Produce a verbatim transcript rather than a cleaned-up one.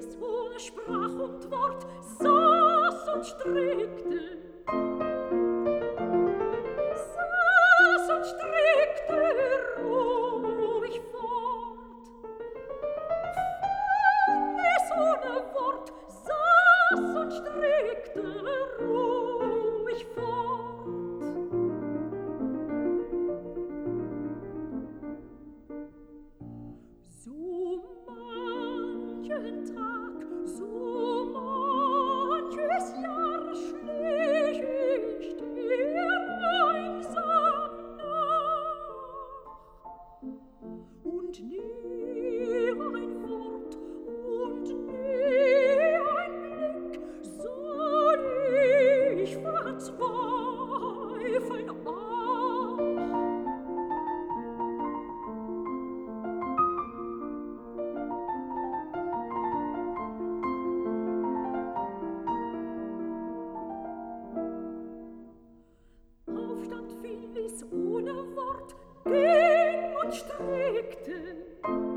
Phyllis ohne Sprach und Wort saß und strickte. Saß und strickte ruhig fort. Phyllis ohne Wort saß und strickte ruhig fort. So manchen Tag, so manches Jahr schlich ich dir einsam nach. Und nie ein Wort und nie ein Blick soll ich verzweifeln, ach. Aufstand Phyllis ohne Wort, ging und strickte.